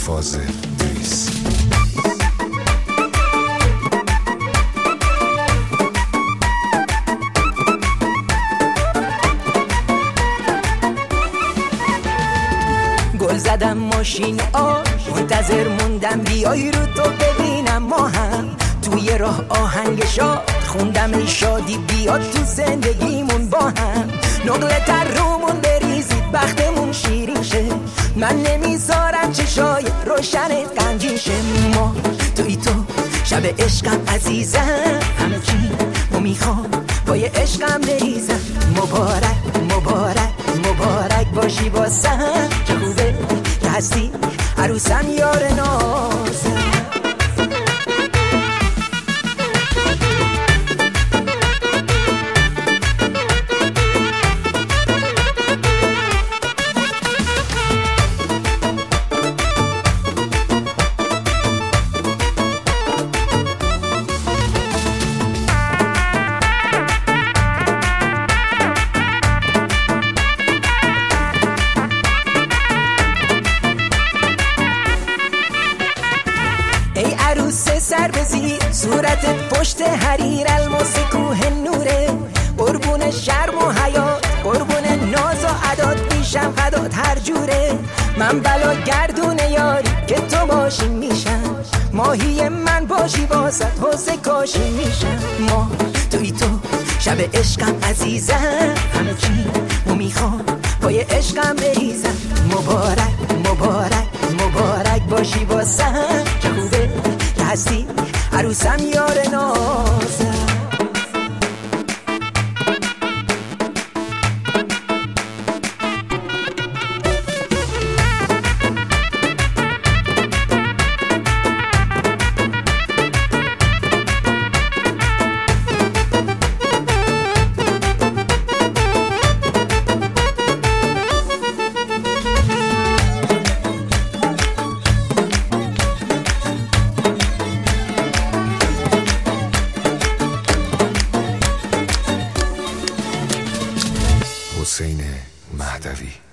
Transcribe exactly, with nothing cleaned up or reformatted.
فاضل دریس. گل زدم ماشین آش، منتظر موندم بیای رو تو ببینم ما هم توی راه آهنگ شاد خوندم ای شادی بیاد تو زندگیمون با هم نقل تر رومون بریزید بختمون شیرین شه من نمیذارم چشای روشنت غمگین شه ما توی تو شب عشقم عزیزم همه چی مو میخوام پای عشقم بریزم مبارک مبارک مبارک باشی واسم چه خوبه که هستی عروسم یار نازم. ای عروس سر بزیر صورتت پشت حریر الماس کوه نوره قربون شرم و حیات قربون ناز و عداد میشم فدات هر جوره من بلا گردون یاری که تو باشی میشم ماهی من باشی واسط حوض کاشی میشم ما توی تو شب عشقم عزیزم همه چی مو میخوام پای عشقم بریزم مبارک مبارک مبارک باشی واسم چه خوبه که هستی عروسم یار نازم. حسین مهدوی.